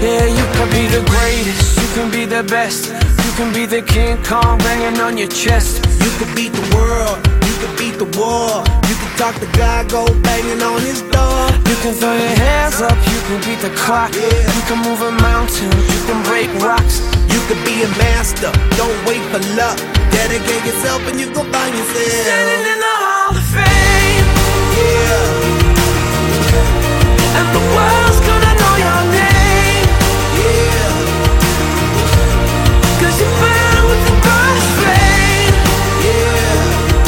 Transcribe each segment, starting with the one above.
Yeah, you can be the greatest, you can be the best, you can be the King Kong banging on your chest. You could beat the world, you could beat the war. You can talk to God, go banging on his door. You can throw your hands up, you can beat the clock. You can move a mountain, you can break rocks. You could be a master, don't wait for luck. Dedicate yourself and you gon' find yourself Standing in the Hall of Fame. Yeah, And the world's gonna know your name. yeah, 'Cause you burn with the first flame. yeah,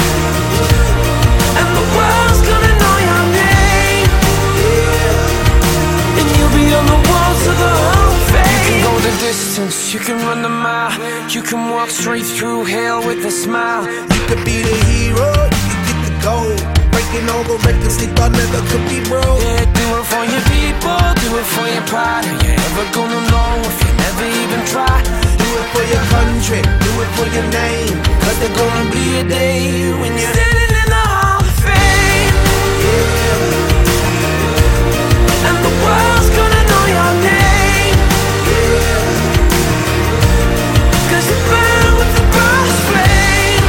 And the world's gonna know your name. yeah. And you'll be on the walls of the Hall of Fame. You can go the distance, you can run the mile. You can walk straight through hell with a smile. You could be the hero, you can get the gold. Breaking all the records they thought never could be broke. Yeah, do it for your people, do it for your pride. Are you ever gonna know if you never even try? Do it for your country, do it for your name. 'Cause there's gonna be a day when you're Standing in the Hall of Fame. And the world's gonna know your name. 'Cause you burn with the first flame.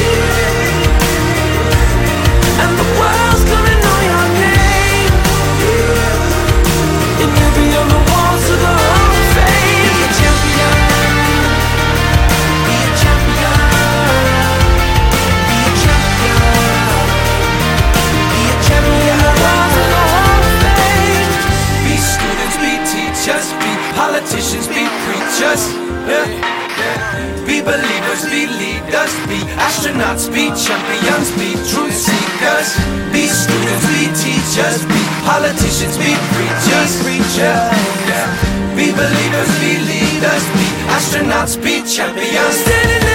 And the world's gonna know your name. And you'll be on the walls of the Hall of Fame. Be a champion, be a champion, be a champion, be a champion. Walls of the Hall of Fame. Be students, be teachers, be politicians, be preachers. Yeah. Be believers, be leaders, be astronauts, be champions, be truth seekers. Be students, be teachers, be politicians, be preachers. Yeah. Be believers, be leaders, be astronauts, be champions. Standing